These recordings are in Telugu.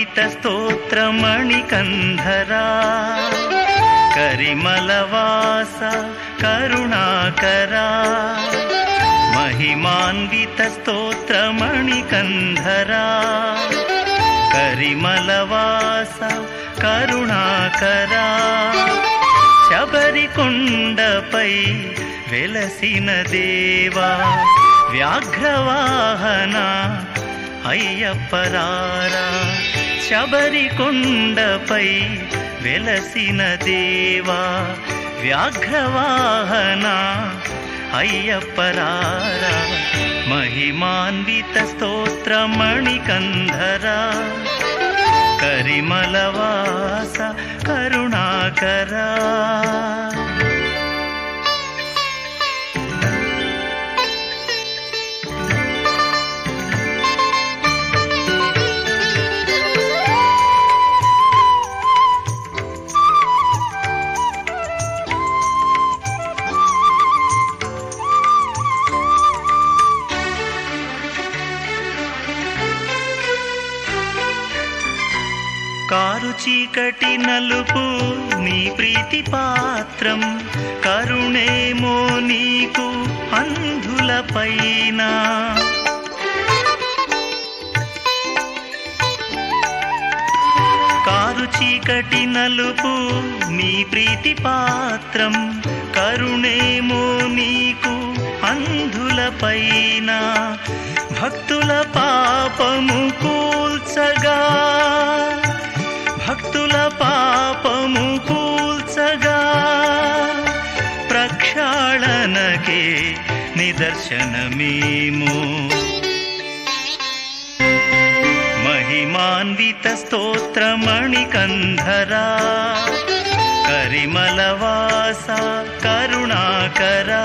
महिमान्वितस्तोत्रमणिकन्धरा करिमलवास करुणाकरा महिमान्वितस्तोत्रमणिकन्धरा करिमलवास करुणाकरा शबरिकोण्डपै वेलसिन देवा व्याघ्रवाहना अय्यप्परारा शबरिकोण्डपै वेलसिन देवा व्याघ्रवाहना अय्यप्परारा महिमान्वितस्तोत्रमणिकन्धरा करिमलवास करुणाकरा కారు చీకటి నలుపు నీ ప్రీతి పాత్రం కరుణేమో నీకు అంధులపైన కారు చీకటి నలుపు నీ ప్రీతి పాత్రం కరుణేమో నీకు అంధులపైన భక్తుల పాపము కూల్చగా భక్తుల పాపము కూల్చగా ప్రక్షాళనకే నిదర్శనమేమో महिमान्वितस्तोत्रमणिकन्धरा करिमलवास करुणाकरा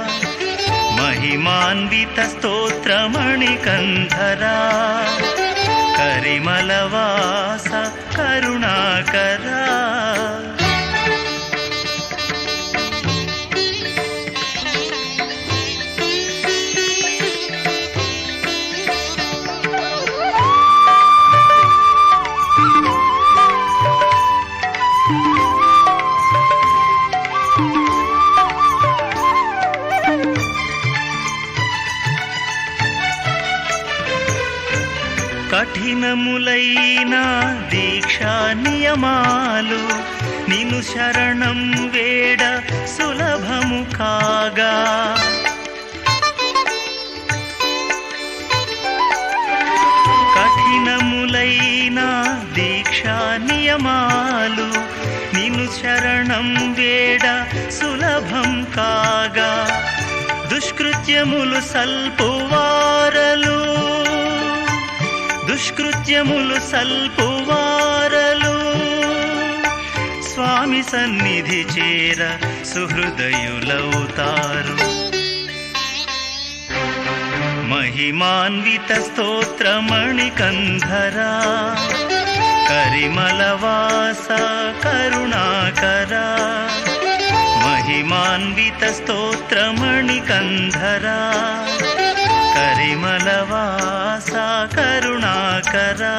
महिमान्वितस्तोत्रमणिकन्धरा करिमलवास करुणाकरा కఠినములైన దీక్షా నియమాలు నిన్ను శరణం వేడ సులభము కాగా కఠినములైన దీక్షా నియమాలు నిన్ను శరణం వేడ సులభం కాగా దుష్కృత్యములు సల్పువారలు దుష్కృత్యములు సల్పువారలు స్వామి సన్నిధి చేర సుహృదయులవుతారు महिमान्वितस्तोत्रमणिकन्धरा करिमलवास करुणाकरा महिमान्वितस्तोत्रमणिकन्धरा करिमलवास करुणाकरा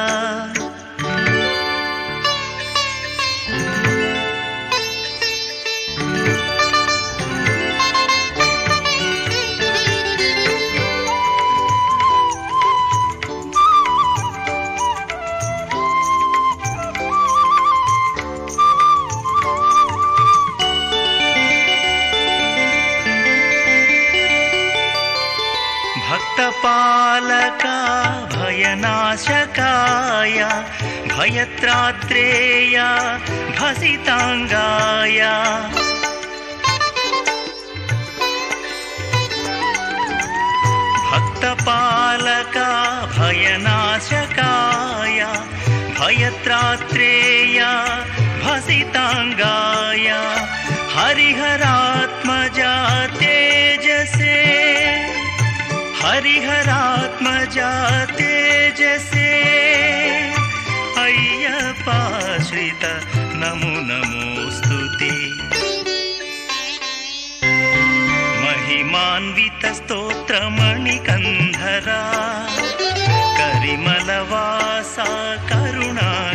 भक्तपालका भयनाशकाय भयत्रात्रेय भसितांगाय भक्तपालका भयनाशकाय भयत्रात्रेय भसितांगाय हरिहरात्मजा तेजसे हरिहरात्मजा तेजसे अय्यप्पाश्रित नमो नमोस्तुते महिमान्वितस्तोत्रमणिकन्धरा करिमलवास करुणा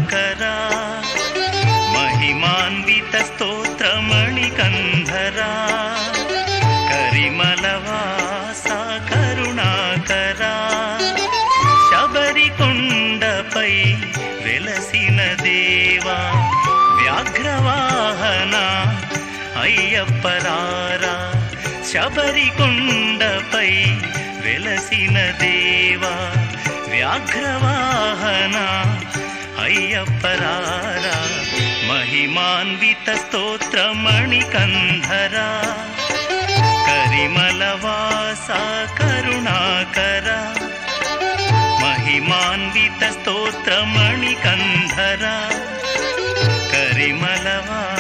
వ్యాఘ్రవాహన అయ్యప్పరారా శబరికొండపై వెలసిన దేవా వ్యాఘ్రవాహన అయ్యప్పరారా మహిమాన్విత స్తోత్రమణికంధరా కరిమలవాస కరుణాకరా మహిమాన్విత స్తోత్రమణికంధరా కరిమలవాస